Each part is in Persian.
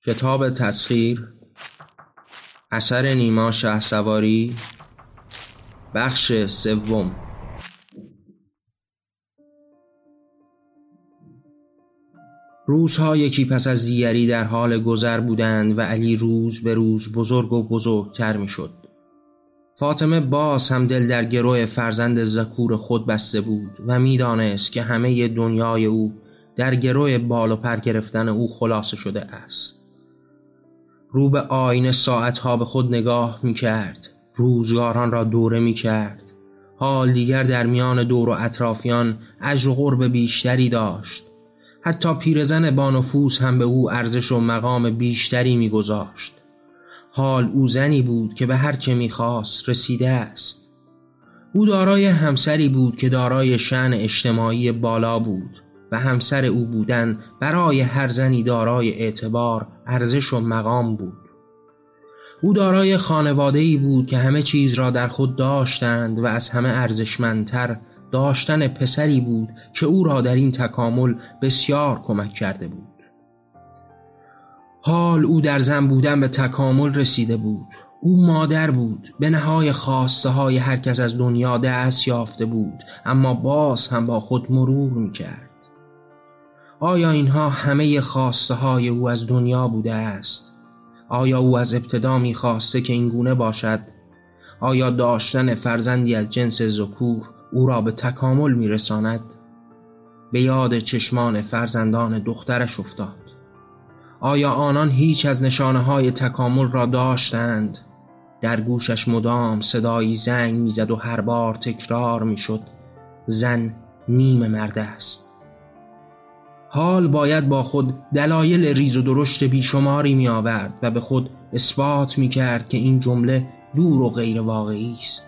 کتاب تسخیر، اثر نیما شهسواری، بخش سوم. روزها یکی پس از دیگری در حال گذر بودند و علی روز به روز بزرگ و بزرگتر می شد. فاطمه باز هم دل در گروه فرزند ذکور خود بسته بود و می دانست که همه دنیای او در گروه بال و پر گرفتن او خلاصه شده است. رو به آینه ساعتها به خود نگاه می کرد، روزگاران را دوره می کرد. حال دیگر در میان دور و اطرافیان اجر و قرب بیشتری داشت. حتی پیرزن با نفوذ هم به او ارزش و مقام بیشتری می گذاشت. حال او زنی بود که به هر چه می خواست رسیده است. او دارای همسری بود که دارای شأن اجتماعی بالا بود و همسر او بودن برای هر زنی دارای اعتبار، ارزش و مقام بود. او دارای خانواده‌ای بود که همه چیز را در خود داشتند و از همه ارزشمندتر داشتن پسری بود که او را در این تکامل بسیار کمک کرده بود. حال او در زن بودن به تکامل رسیده بود. او مادر بود، به نهای خواسته های هر کس از دنیا دست یافته بود، اما باز هم با خود مرور می‌کرد. آیا اینها همه خواسته های او از دنیا بوده است؟ آیا او از ابتدا می‌خواسته که این گونه باشد؟ آیا داشتن فرزندی از جنس ذکور او را به تکامل می‌رساند؟ به یاد چشمان فرزندان دخترش افتاد. آیا آنان هیچ از نشانه‌های تکامل را داشتند؟ در گوشش مدام صدایی زنگ می‌زد و هر بار تکرار می‌شد: زن نیم مرد است. حال باید با خود دلایل ریز و درشت بیشماری می آورد و به خود اثبات می کرد که این جمله دور و غیر واقعی است.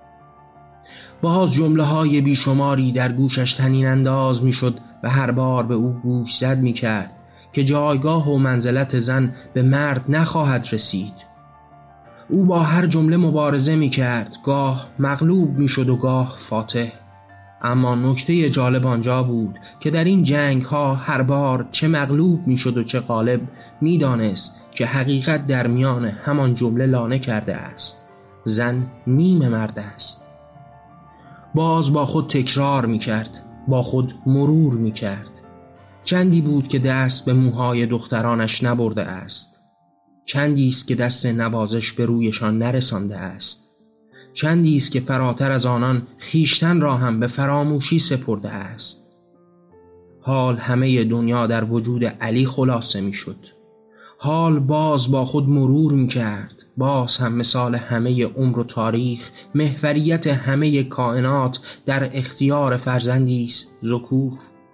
باز جمله های بیشماری در گوشش طنین انداز می شد و هر بار به او گوش زد می کرد که جایگاه و منزلت زن به مرد نخواهد رسید. او با هر جمله مبارزه می کرد، گاه مغلوب می شد و گاه فاتح. اما نکته جالب آنجا بود که در این جنگ ها هر بار چه مغلوب می شد و چه غالب، می دانست که حقیقت در میان همان جمله لانه کرده است: زن نیم مرد است. باز با خود تکرار می کرد، با خود مرور می کرد. چندی بود که دست به موهای دخترانش نبرده است. چندی است که دست نوازش به رویشان نرسانده است. چندی است که فراتر از آنان خیشتن را هم به فراموشی سپرده است. حال همه دنیا در وجود علی خلاصه می شد. حال باز با خود مرور می کرد. باز هم مثال همه عمر و تاریخ، محوریت همه کائنات در اختیار فرزندی است ذکور.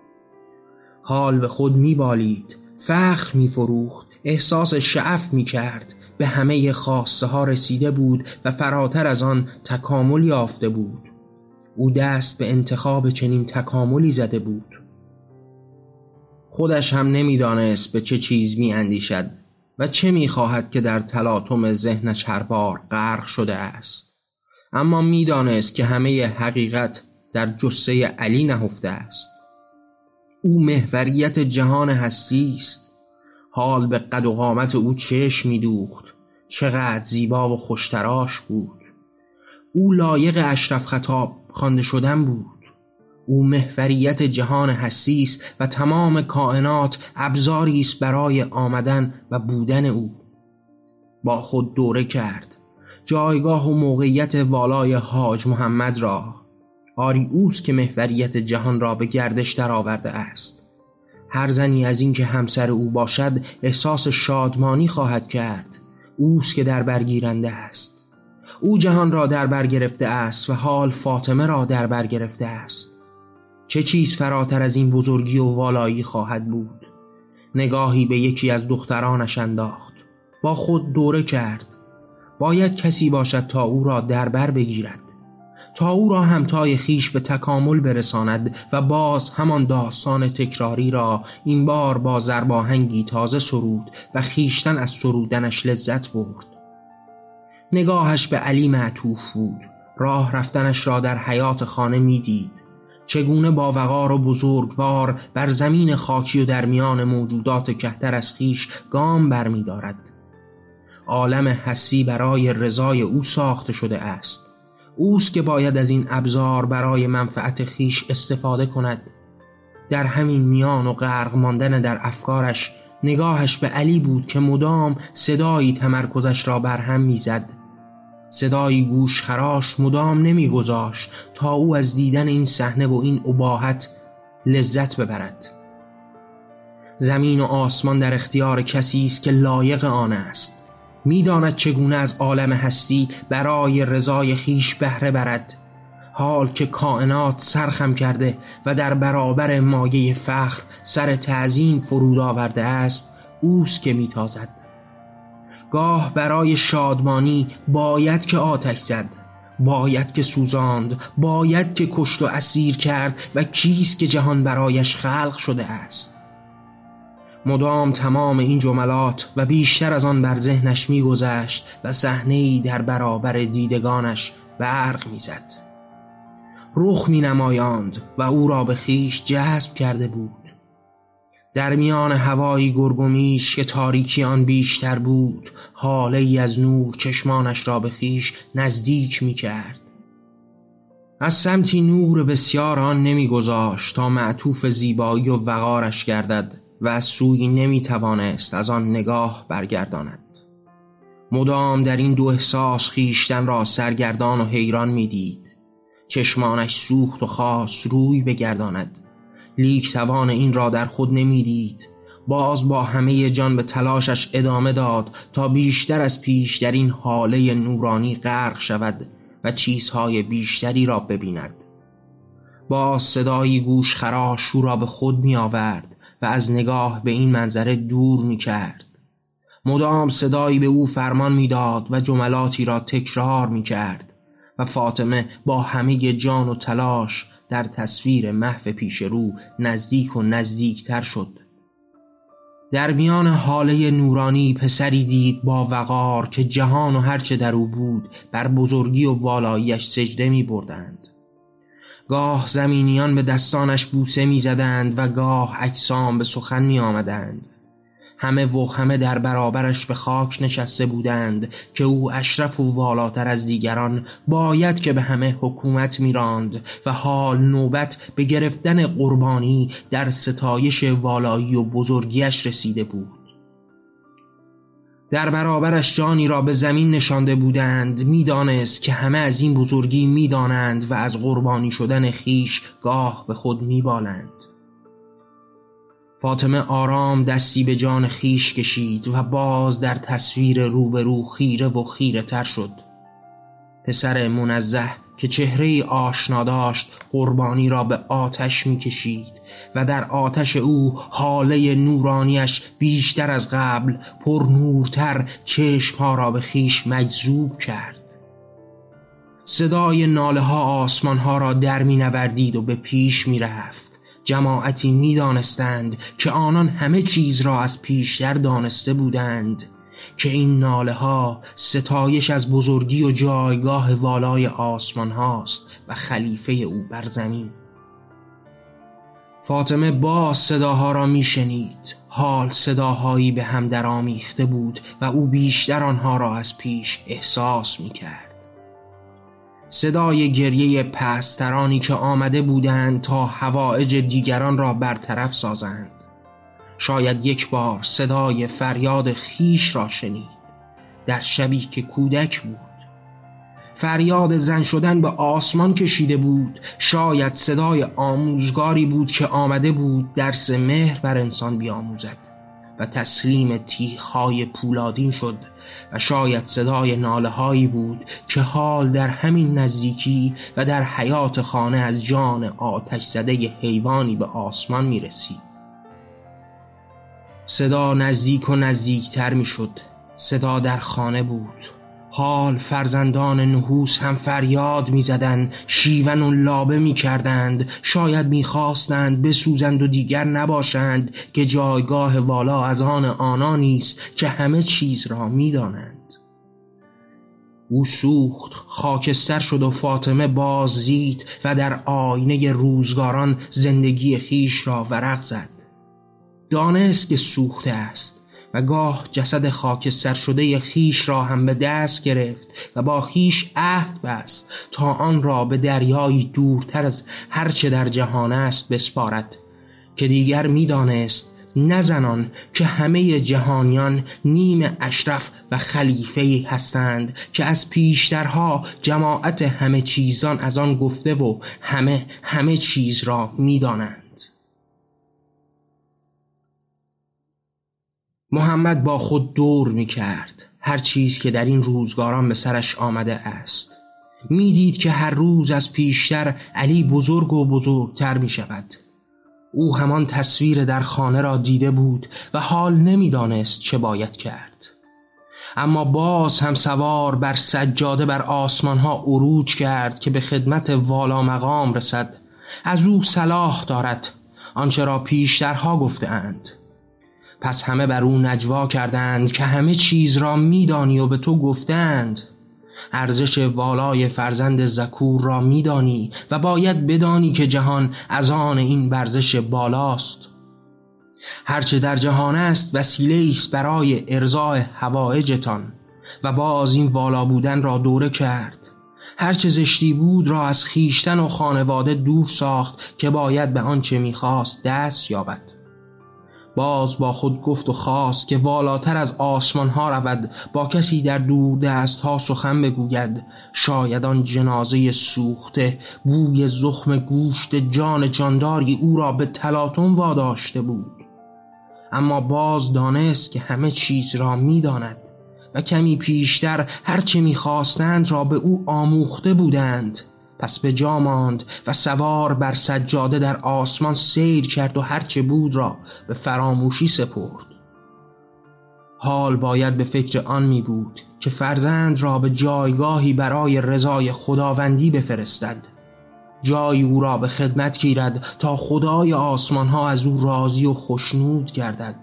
حال به خود می بالید، فخر می فروخت، احساس شعف می کرد. به همه خواسته ها رسیده بود و فراتر از آن تکامل یافته بود. او دست به انتخاب چنین تکاملی زده بود. خودش هم نمیدانست به چه چیز می اندیشد و چه می خواهد که در تلاطم ذهنش هر بار غرق شده است. اما می دانست که همه حقیقت در جثه علی نهفته است. او محوریت جهان هستی است. حال به قد و قامت او چشم می دوخت. چقدر زیبا و خوشتراش بود. او لایق اشرف خطاب خوانده شدن بود. او محوریت جهان هستی است و تمام کائنات ابزاری است برای آمدن و بودن او. با خود دوره کرد جایگاه و موقعیت والای حاج محمد را. آری اوست که محوریت جهان را به گردش در آورده است. هر زنی از این که همسر او باشد احساس شادمانی خواهد کرد. اوست که در بر گیرنده است. او جهان را در بر گرفته است و حال فاطمه را در بر گرفته است. چه چیز فراتر از این بزرگی و والایی خواهد بود؟ نگاهی به یکی از دخترانش انداخت. با خود دوره کرد. باید کسی باشد تا او را در بر بگیرد، تا او را همتای خیش به تکامل برساند و باز همان داستان تکراری را این بار با ضرباهنگی تازه سرود و خیشتن از سرودنش لذت برد. نگاهش به علی معطوف بود. راه رفتنش را در حیات خانه می دید. چگونه با وقار و بزرگوار بر زمین خاکی و در میان موجودات کهتر از خویش گام برمی دارد. عالم هستی برای رضای او ساخته شده است. اوست که باید از این ابزار برای منفعت خویش استفاده کند. در همین میان و غرق ماندن در افکارش، نگاهش به علی بود که مدام صدایی تمرکزش را برهم میزد. صدایی گوش خراش مدام نمیگذاشت تا او از دیدن این صحنه و این اباحت لذت ببرد. زمین و آسمان در اختیار کسی است که لایق آن است. میداند چگونه از عالم هستی برای رضای خیش بهره برد. حال که کائنات سرخم کرده و در برابر مایه فخر سر تعظیم فرود آورده است، اوست که میتازد. گاه برای شادمانی باید که آتش زد، باید که سوزاند، باید که کشت و اسیر کرد و کیست که جهان برایش خلق شده است. مدام تمام این جملات و بیشتر از آن بر ذهنش می‌گذشت و صحنه‌ای در برابر دیدگانش برق می‌زد. رخ می‌نمایاند و او را به خویش جذب کرده بود. در میان هوایی گرگومیش که تاریکی آن بیشتر بود، هاله‌ای از نور چشمانش را به خویش نزدیک می‌کرد. از سمتی نور بسیار آن نمی‌گذاشت تا معطوف زیبایی و وقارش گردد و از سوی نمی‌توانست از آن نگاه برگرداند. مدام در این دو احساس خویشتن را سرگردان و حیران می‌دید. چشمانش سوخت و خواست روی بگرداند، لیک توان این را در خود نمی‌دید. باز با همه جان به تلاشش ادامه داد تا بیشتر از پیش در این حاله نورانی غرق شود و چیزهای بیشتری را ببیند. باز صدایی گوش خراش او را به خود می آورد و از نگاه به این منظره دور می کرد. مدام صدایی به او فرمان می داد و جملاتی را تکرار می کرد و فاطمه با همه جان و تلاش در تصویر محو پیش رو نزدیک و نزدیکتر شد. در میان حاله نورانی پسری دید با وقار که جهان و هرچه در او بود بر بزرگی و والاییش سجده می بردند. گاه زمینیان به دستانش بوسه می زدند و گاه اجسام به سخن می آمدند. همه و همه در برابرش به خاک نشسته بودند که او اشرف و والاتر از دیگران باید که به همه حکومت می راند و حال نوبت به گرفتن قربانی در ستایش والایی و بزرگیش رسیده بود. در برابرش جانی را به زمین نشانده بودند. می دانست که همه از این بزرگی می دانند و از قربانی شدن خیش گاه به خود می بالند. فاطمه آرام دستی به جان خیش کشید و باز در تصویر روبرو خیره و خیره تر شد. پسر منزه که چهره آشنا داشت قربانی را به آتش می کشید و در آتش او حاله نورانیش بیشتر از قبل پر نورتر چشمها را به خیش مجذوب کرد. صدای ناله ها آسمان ها را در می نوردید و به پیش می رفت. جماعتی می دانستند که آنان همه چیز را از پیشتر دانسته بودند که این ناله ها ستایش از بزرگی و جایگاه والای آسمان هاست و خلیفه او بر زمین. فاطمه باز صداها را می شنید. حال صداهایی به هم درآمیخته بود و او بیشتر آنها را از پیش احساس می کرد. صدای گریه پسترانی که آمده بودند تا حوائج دیگران را برطرف سازند. شاید یک بار صدای فریاد خیش را شنید در شبی که کودک بود. فریاد زن شدن به آسمان کشیده بود. شاید صدای آموزگاری بود که آمده بود درس مهر بر انسان بیاموزد و تسلیم تیغ‌های پولادین شد. و شاید صدای ناله هایی بود که حال در همین نزدیکی و در حیات خانه از جان آتش زده حیوانی به آسمان می رسید. صدا نزدیک و نزدیکتر می شد. صدا در خانه بود. حال فرزندان نحوس هم فریاد می زدند، شیون و لابه می کردند. شاید می خواستند بسوزند و دیگر نباشند که جایگاه والا از آن آنانی است که همه چیز را می دانند. او سوخت، خاکستر شد و فاطمه بازدید و در آینه روزگاران زندگی خیش را ورق زد. دانست که سوخته است و گاه جسد خاکستر شده خیش را هم به دست گرفت و با خیش عهد بست تا آن را به دریایی دورتر از هر چه در جهان است بسپارد، که دیگر می‌دانست نه زنان که همه جهانیان نیم اشرف و خلیفه‌ای هستند که از پیشترها جماعت همه چیزان از آن گفته و همه چیز را می‌دانند. محمد با خود دور می‌کرد هر چیز که در این روزگاران به سرش آمده است. می‌دید که هر روز از پیشتر علی بزرگ و بزرگتر می‌شود. او همان تصویر در خانه را دیده بود و حال نمی‌دانست چه باید کرد. اما باز هم سوار بر سجاده بر آسمان‌ها عروج کرد که به خدمت والا مقام رسد. از او صلاح دارد آنچه را پیشترها گفته‌اند. پس همه بر او نجوا کردند که همه چیز را می‌دانی و به تو گفتند. ارزش والای فرزند ذکور را می‌دانی و باید بدانی که جهان از آن این ورزش بالاست. هرچه در جهان است وسیله است برای ارضاء حوائجتان و باز این والا بودن را دوره کرد. هرچه زشتی بود را از خیشتن و خانواده دور ساخت که باید به آنچه می‌خواست دست یابد. باز با خود گفت و خواست که والاتر از آسمان ها رود، با کسی در دور دست ها سخن بگوید. شاید آن جنازه سوخته بوی زخم گوشت جان جانداری او را به تلاطم واداشته بود. اما باز دانست که همه چیز را می داند و کمی پیشتر هرچه می خواستند را به او آموخته بودند. پس به جا ماند و سوار بر سجاده در آسمان سیر کرد و هرچه بود را به فراموشی سپرد. حال باید به فکر آن می بود که فرزند را به جایگاهی برای رضای خداوندی بفرستد. جای او را به خدمت گیرد تا خدای آسمان ها از او راضی و خوشنود گردد.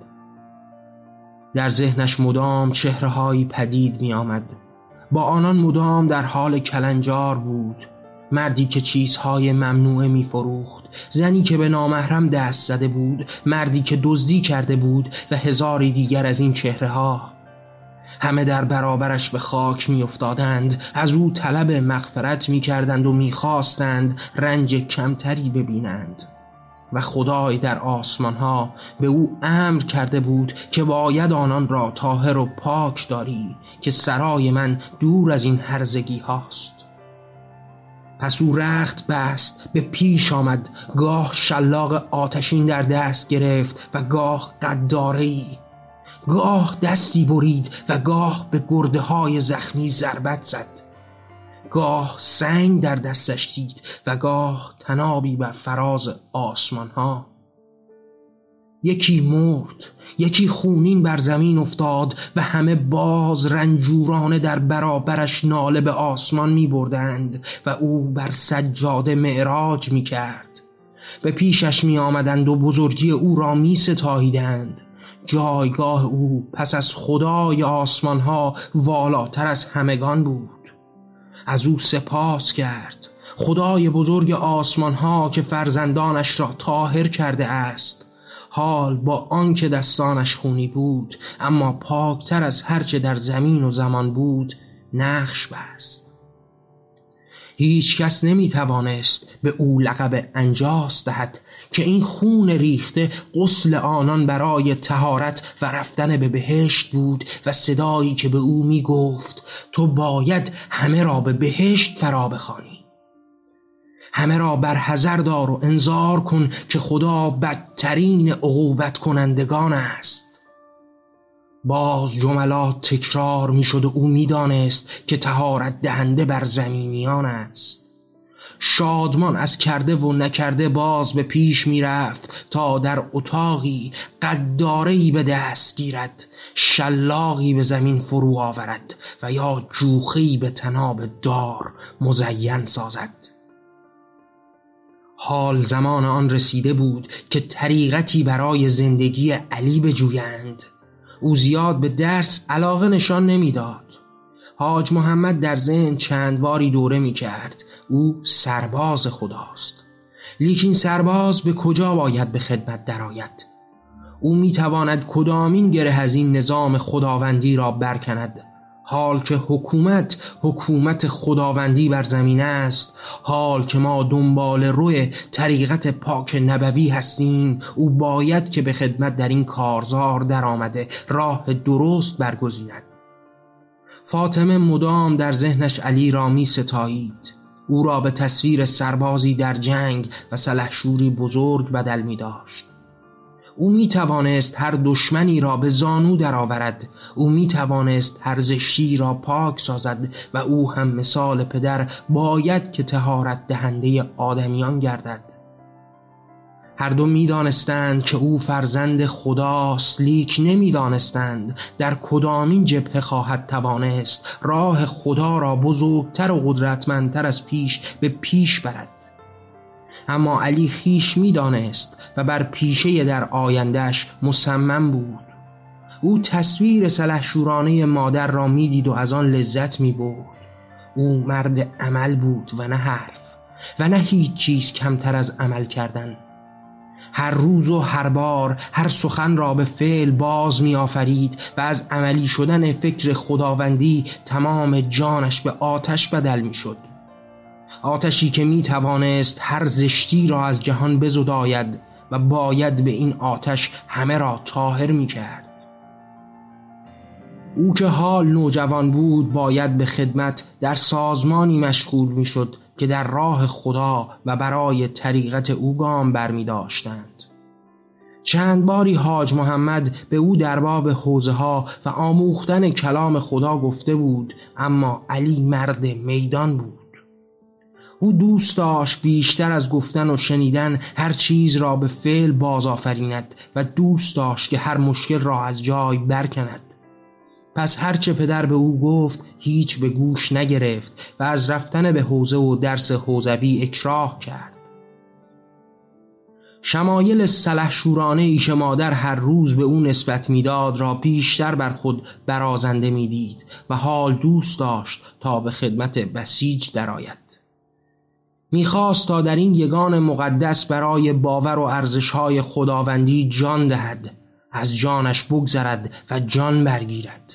در ذهنش مدام چهره‌هایی پدید می آمد. با آنان مدام در حال کلنجار بود. مردی که چیزهای ممنوعه می فروخت، زنی که به نامحرم دست زده بود، مردی که دزدی کرده بود و هزاری دیگر از این چهره ها. همه در برابرش به خاک می افتادند، از او طلب مغفرت می کردند و می خواستند رنج کمتری ببینند. و خدای در آسمان ها به او امر کرده بود که باید آنان را طاهر و پاک داری، که سرای من دور از این هرزگی هاست. پس او رخت بست، به پیش آمد، گاه شلاق آتشین در دست گرفت و گاه قداره‌ای، گاه دستی برید و گاه به گرده های زخمی ضربت زد، گاه سنگ در دستش دید و گاه تنابی بر فراز آسمان ها. یکی مرد، یکی خونین بر زمین افتاد و همه باز رنجورانه در برابرش ناله به آسمان می بردند و او بر سجاده معراج می کرد. به پیشش می آمدند و بزرگی او را می ستاییدند. جایگاه او پس از خدای آسمان ها والاتر از همگان بود. از او سپاس کرد، خدای بزرگ آسمان ها که فرزندانش را طاهر کرده است. حال با آنکه دستانش خونی بود، اما پاکتر از هرچه در زمین و زمان بود، نقش بست. هیچ کس نمی توانست به او لقب انجاس دهد که این خون ریخته غسل آنان برای طهارت و رفتن به بهشت بود و صدایی که به او می گفت تو باید همه را به بهشت فرا بخوانی. همه را بر حذر دار و انذار کن که خدا بدترین عقوبت کنندگان است. باز جملات تکرار می شد و او می دانست که طهارت دهنده بر زمینیان است. شادمان از کرده و نکرده باز به پیش می رفت تا در اتاقی قداره‌ای به دست گیرد، شلاقی به زمین فرو آورد و یا جوخه‌ای به تناب دار مزین سازد. حال زمان آن رسیده بود که طریقتی برای زندگی علی بجویند. او زیاد به درس علاقه نشان نمیداد. حاج محمد در ذهن چند باری دوره می کرد او سرباز خداست، لیکن سرباز به کجا باید به خدمت درآید؟ او می تواند کدامین گره از این نظام خداوندی را برکند، حال که حکومت خداوندی بر زمین است، حال که ما دنبال روی طریقت پاک نبوی هستیم. او باید که به خدمت در این کارزار در آمده راه درست برگزیند. فاطمه مدام در ذهنش علی را می ستایید، او را به تصویر سربازی در جنگ و سلحشوری بزرگ بدل می داشت. او می توانست هر دشمنی را به زانو درآورد، او می توانست هر زشتی را پاک سازد و او هم مثال پدر باید که طهارت دهنده آدمیان گردد. هر دو می دانستند که او فرزند خداست، لیک نمی دانستند در کدامین جبهه خواهد توانست راه خدا را بزرگتر و قدرتمندتر از پیش به پیش برد. اما علی خیش می دانست و بر پیشه در آیندهش مصمم بود. او تصویر سلحشورانه مادر را می دید و از آن لذت می برد. او مرد عمل بود و نه حرف و نه هیچ چیز کمتر از عمل کردن. هر روز و هر بار هر سخن را به فعل باز می آفرید و از عملی شدن فکر خداوندی تمام جانش به آتش بدل می شد. آتشی که می توانست هر زشتی را از جهان بزداید و باید به این آتش همه را طاهر می کرد. او که حال نوجوان بود باید به خدمت در سازمانی مشغول می شد که در راه خدا و برای طریقت او گام برمی داشتند. چند باری حاج محمد به او در باب حوزه ها و آموختن کلام خدا گفته بود، اما علی مرد میدان بود. او دوست داشت بیشتر از گفتن و شنیدن هر چیز را به فعل باز آفریند و دوست داشت که هر مشکل را از جای برکند. پس هرچه پدر به او گفت هیچ به گوش نگرفت و از رفتن به حوزه و درس حوزوی اکراه کرد. شمایل سلحشورانه‌ای که مادر هر روز به او نسبت میداد را بیشتر بر خود برازنده میدید و حال دوست داشت تا به خدمت بسیج درآید. میخواست تا در این یگان مقدس برای باور و ارزش‌های خداوندی جان دهد، از جانش بگذرد و جان برگیرد.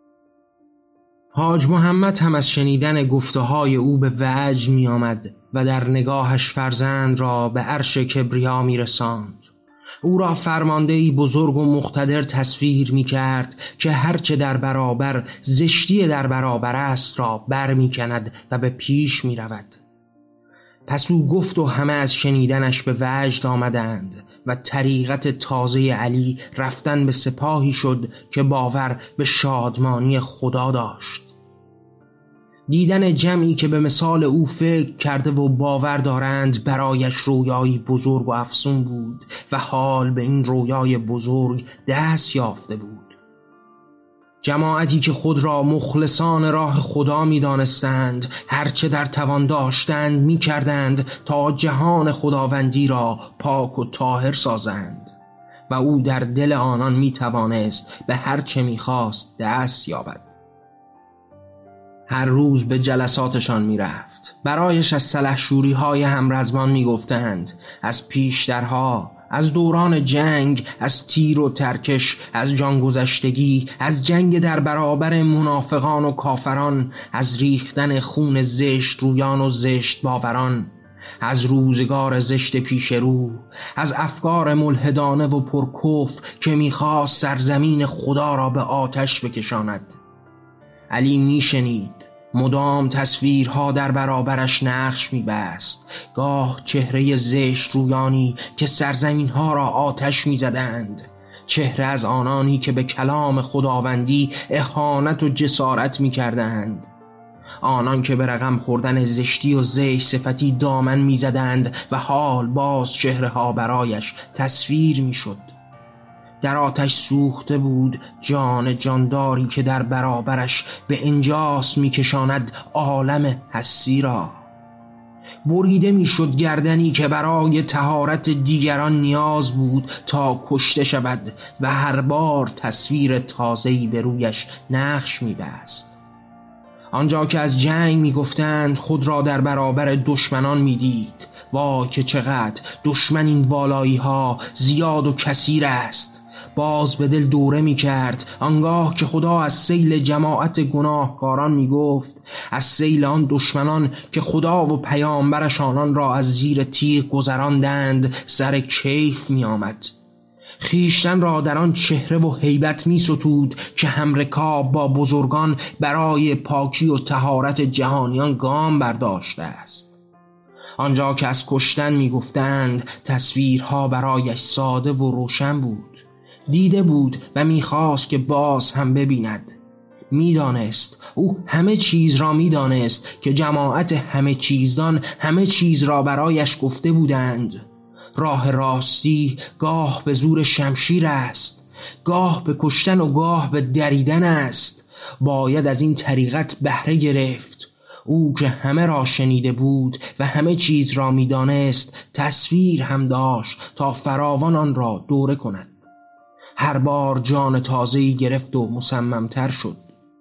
حاج محمد هم از شنیدن گفته‌های او به وجد می آمد و در نگاهش فرزند را به عرش کبریا می رساند. او را فرماندهی بزرگ و مقتدر تصویر می کرد که هرچه در برابر زشتی در برابر است را بر می کند و به پیش می رود. پس او گفت و همه از شنیدنش به وجد آمدند و طریقت تازه علی رفتن به سپاهی شد که باور به شادمانی خدا داشت. دیدن جمعی که به مثال او فکر کرده و باور دارند برایش رویایی بزرگ و افسون بود و حال به این رویای بزرگ دست یافته بود. جماعتی که خود را مخلصان راه خدا می دانستند هرچه در توان داشتند می کردند تا جهان خداوندی را پاک و طاهر سازند و او در دل آنان می توانست به هرچه می خواست دست یابد. هر روز به جلساتشان می رفت. برایش از سلحشوری های همرزمان می گفتند، از پیشترها، از دوران جنگ، از تیر و ترکش، از جان گذشتگی، از جنگ در برابر منافقان و کافران، از ریختن خون زشت رویان و زشت باوران، از روزگار زشت پیش رو، از افکار ملحدانه و پرکفر که می‌خواست سرزمین خدا را به آتش بکشاند. علی میشنید، مدام تصویرها در برابرش نقش می‌بست، گاه چهره زشت رویانی که سرزمینها را آتش می‌زدند، چهره از آنانی که به کلام خداوندی اهانت و جسارت می‌کردند، آنان که به رقم خوردن زشتی و زشت صفتی دامن می‌زدند و حال باز چهره‌ها برایش تصویر می‌شد. در آتش سوخته بود جان جانداری که در برابرش به انجاس میکشاند عالم هستی را. بریده میشد گردنی که برای طهارت دیگران نیاز بود تا کشته شود و هر بار تصویر تازه‌ای به رویش نقش میبست. آنجا که از جنگ میگفتند خود را در برابر دشمنان میدید. وای که چقدر دشمن این والایی ها زیاد و کثیر است. باز به دل دوره می کرد آنگاه که خدا از سیل جماعت گناهکاران می گفت، از سیل آن دشمنان که خدا و پیامبرش آنان را از زیر تیغ گذراندند سر کیف می آمد. خیشتن را در آن چهره و هیبت می ستود که همرکاب با بزرگان برای پاکی و طهارت جهانیان گام برداشته است. آنجا که از کشتن می گفتند تصویرها برایش ساده و روشن بود. دیده بود و می‌خواست که باز هم ببیند. می‌دانست، او همه چیز را می‌دانست که جماعت همه چیزدان همه چیز را برایش گفته بودند. راه راستی گاه به زور شمشیر است، گاه به کشتن و گاه به دریدن است. باید از این طریقت بهره گرفت. او که همه را شنیده بود و همه چیز را می‌دانست، تصویر هم داشت تا فراوان آن را دوره کند. هر بار جان تازه‌ای گرفت و مصمم‌تر شد.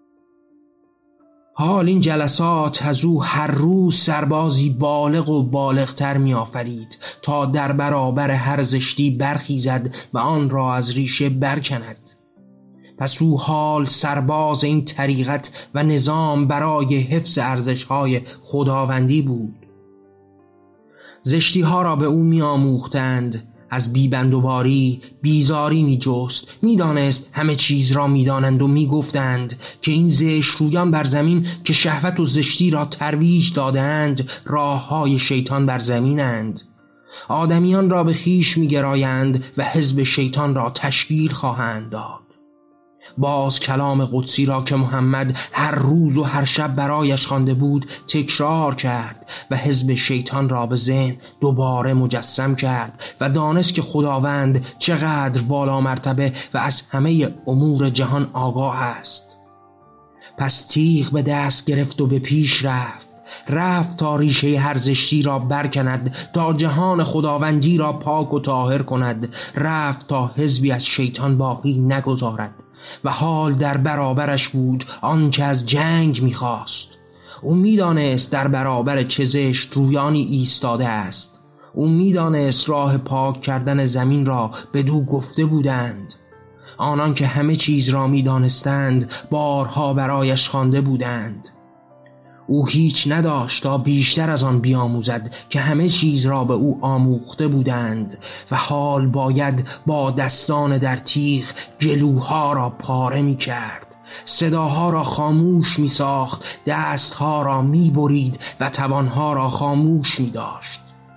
حال این جلسات از او هر روز سربازی بالغ و بالغتر می آفرید تا در برابر هر زشتی برخیزد و آن را از ریشه برکند. پس او حال سرباز این طریقت و نظام برای حفظ ارزش‌های خداوندی بود. زشتی ها را به او می آموختند، از بیبندوباری بیزاری می جست. می دانست همه چیز را می دانند و می گفتند که این زشت رویان بر زمین که شهوت و زشتی را ترویج دادند راه های شیطان بر زمینند. آدمیان را به خیش می گرایند و حزب شیطان را تشکیل خواهند داد. باز کلام قدسی را که محمد هر روز و هر شب برایش خوانده بود تکرار کرد و حزب شیطان را به ذهن دوباره مجسم کرد و دانست که خداوند چقدر والا مرتبه و از همه امور جهان آگاه است. پس تیغ به دست گرفت و به پیش رفت تا ریشه هر زشتی را برکند، تا جهان خداوندی را پاک و طاهر کند. رفت تا حزبی از شیطان باقی نگذارد و حال در برابرش بود آنچه از جنگ می‌خواست. او می‌دانست در برابر چه زشت رویانی ایستاده است. او می‌دانست راه پاک کردن زمین را بدو گفته بودند. آنان که همه چیز را می‌دانستند بارها برایش خوانده بودند. او هیچ نداشت تا بیشتر از آن بیاموزد که همه چیز را به او آموخته بودند و حال باید با دستان در تیغ گلوها را پاره می کرد، صداها را خاموش می ساخت، دستها را می برید و توانها را خاموش می داشت.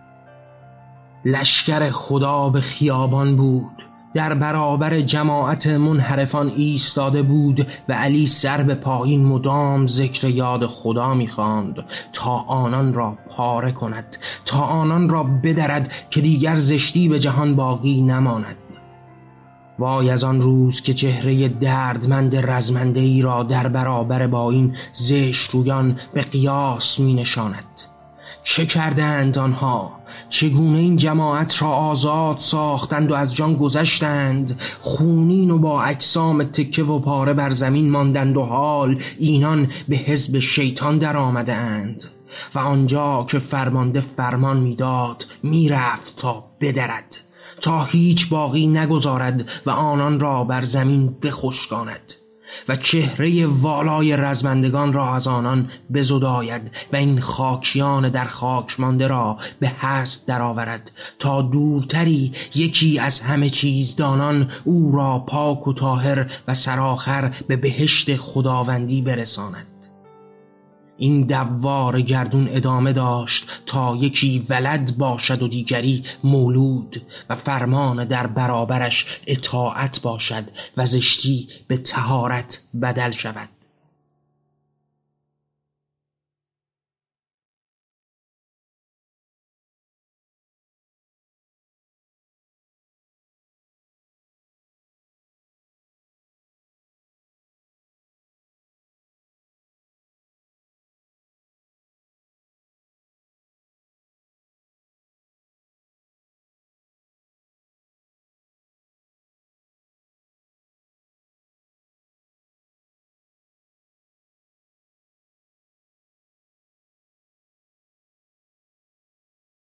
لشکر خدا به خیابان بود، در برابر جماعت منحرفان ایستاده بود و علی سر به پایین مدام ذکر یاد خدا می‌خواند تا آنان را پاره کند، تا آنان را بدرد که دیگر زشتی به جهان باقی نماند. وای از آن روز که چهره دردمند رزمنده‌ای را در برابر با این زشت رویان به قیاس می‌نشاند. چه کردند آنها؟ چگونه این جماعت را آزاد ساختند و از جان گذشتند؟ خونین و با اجسام تکه و پاره بر زمین ماندند و حال اینان به حزب شیطان در آمده اند و آنجا که فرمانده فرمان میداد میرفت تا بدرد، تا هیچ باقی نگذارد و آنان را بر زمین بخشکاند و چهره والای رزمندگان را از آنان بزداید و این خاکیان در خاک مانده را به هست درآورد تا دورتری یکی از همه چیز دانان او را پاک و طاهر و سرآخر به بهشت خداوندی برساند. این دوار گردون ادامه داشت تا یکی ولد باشد و دیگری مولود و فرمان در برابرش اطاعت باشد و زشتی به طهارت بدل شود.